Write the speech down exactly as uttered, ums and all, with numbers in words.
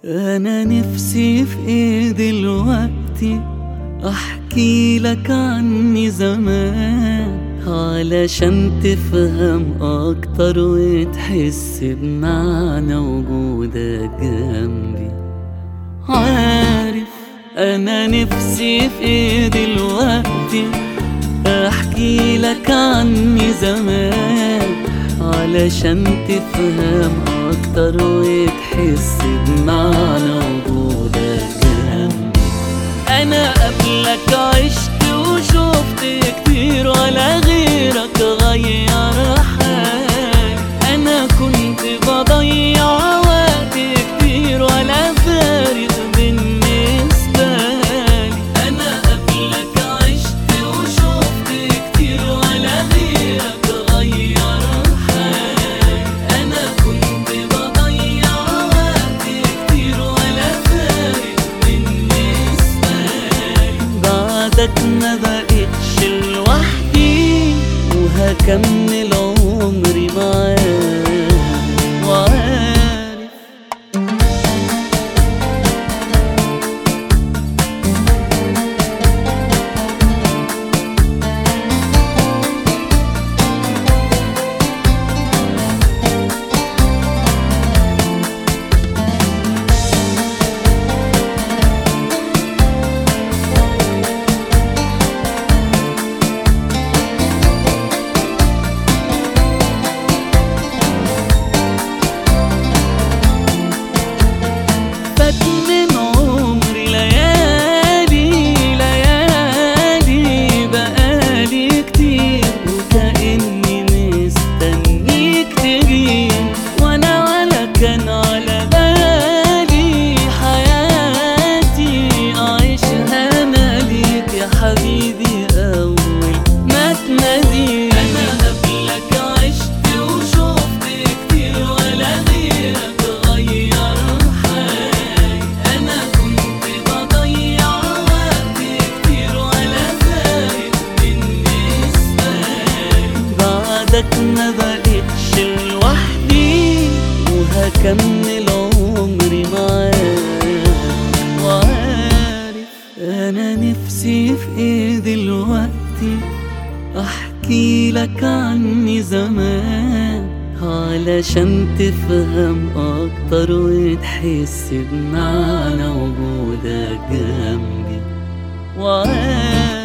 أنا نفسي في إيه دلوقتي أحكي لك عني زمان، علشان تفهم أكتر وتحس بمعنى وجودك جنبي. عارف أنا نفسي في إيه دلوقتي أحكي لك عني زمان، علشان تفهم أكتر وتحس بمعنى وجودك جنبي. أنا قبلك عشت وشفت كتير ولا غيرك غير حالي. أنا كنت بضيع وقت كتير ولا فارق بالنسبة لي. أنا قبلك عشت وشفت كتير ولا غيرك غير حالي. أنا كنت بضيع وقت كتير ولا فارق بالنسبة لي. بعدك ما بقتش لوحدي وهكمل عمري معاك. وعارف من عمري ليالي ليالي بقالي كتير وكأني مستنيك تجيني، وانا ولا كان على بالي حياتي اعيشها ماليك يا حبيبي اول ما تناديني. انا قبلك عشت وشفت كتير ولا غيرك غير حالي. أنا كنت بضيع وقت كتير ولا فارق بالنسبة لي. بعدك ما بقتش لوحدي وهكمل عمري معاك. وعارف أنا نفسي في إيه دلوقتي أحكي لك عني زمان، علشان تفهم أكتر وتحس بمعنى وجودك جنبي. وعارف